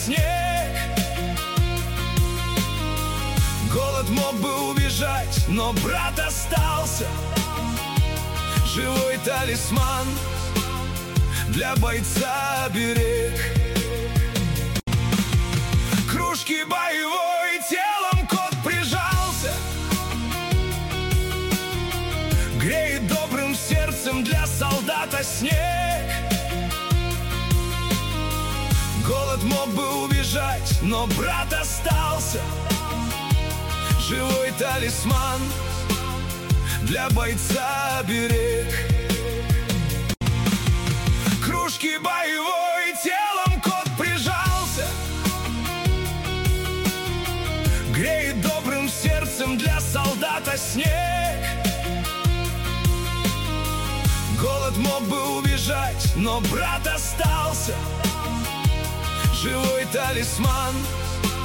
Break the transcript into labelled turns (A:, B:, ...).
A: снег. Голод мог бы убежать, но брат остался. Живой талисман, для бойца берег. Кружки боевой, телом кот прижался, греет добрым сердцем для солдата снег. Голод мог бы убежать, но брат остался. Живой талисман, для бойца берег. Кружки боевой, телом кот прижался, греет добрым сердцем для солдата снег. Голод мог бы убежать, но брат остался. Живой талисман,